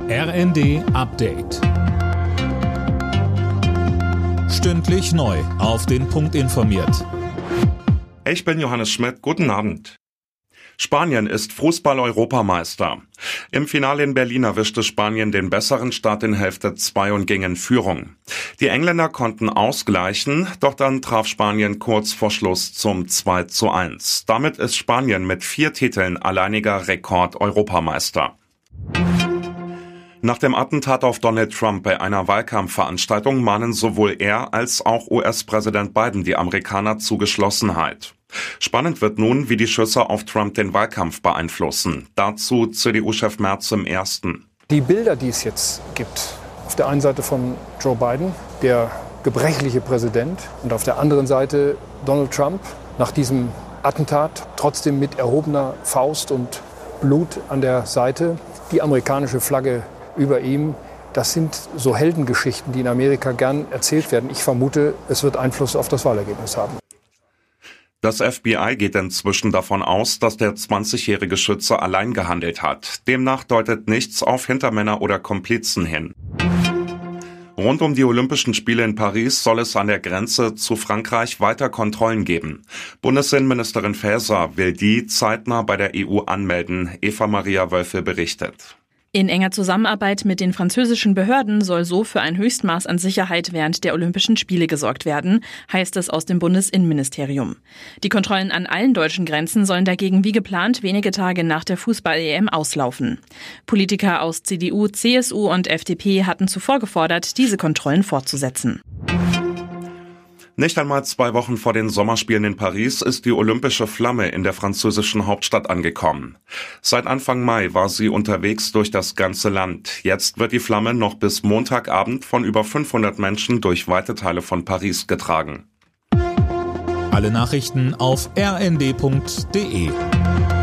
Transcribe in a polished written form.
RND Update. Stündlich neu auf den Punkt informiert. Ich bin Johannes Schmidt. Guten Abend. Spanien ist Fußball-Europameister. Im Finale in Berlin erwischte Spanien den besseren Start in Hälfte 2 und ging in Führung. Die Engländer konnten ausgleichen, doch dann traf Spanien kurz vor Schluss zum 2:1. Damit ist Spanien mit 4 Titeln alleiniger Rekord-Europameister. Nach dem Attentat auf Donald Trump bei einer Wahlkampfveranstaltung mahnen sowohl er als auch US-Präsident Biden die Amerikaner zu Geschlossenheit. Spannend wird nun, wie die Schüsse auf Trump den Wahlkampf beeinflussen. Dazu CDU-Chef Merz im Ersten. Die Bilder, die es jetzt gibt, auf der einen Seite von Joe Biden, der gebrechliche Präsident, und auf der anderen Seite Donald Trump, nach diesem Attentat trotzdem mit erhobener Faust und Blut an der Seite, die amerikanische Flagge über ihm. Das sind so Heldengeschichten, die in Amerika gern erzählt werden. Ich vermute, es wird Einfluss auf das Wahlergebnis haben. Das FBI geht inzwischen davon aus, dass der 20-jährige Schütze allein gehandelt hat. Demnach deutet nichts auf Hintermänner oder Komplizen hin. Rund um die Olympischen Spiele in Paris soll es an der Grenze zu Frankreich weiter Kontrollen geben. Bundesinnenministerin Faeser will die zeitnah bei der EU anmelden. Eva-Maria Wölfe berichtet. In enger Zusammenarbeit mit den französischen Behörden soll so für ein Höchstmaß an Sicherheit während der Olympischen Spiele gesorgt werden, heißt es aus dem Bundesinnenministerium. Die Kontrollen an allen deutschen Grenzen sollen dagegen wie geplant wenige Tage nach der Fußball-EM auslaufen. Politiker aus CDU, CSU und FDP hatten zuvor gefordert, diese Kontrollen fortzusetzen. Nicht einmal 2 Wochen vor den Sommerspielen in Paris ist die olympische Flamme in der französischen Hauptstadt angekommen. Seit Anfang Mai war sie unterwegs durch das ganze Land. Jetzt wird die Flamme noch bis Montagabend von über 500 Menschen durch weite Teile von Paris getragen. Alle Nachrichten auf rnd.de.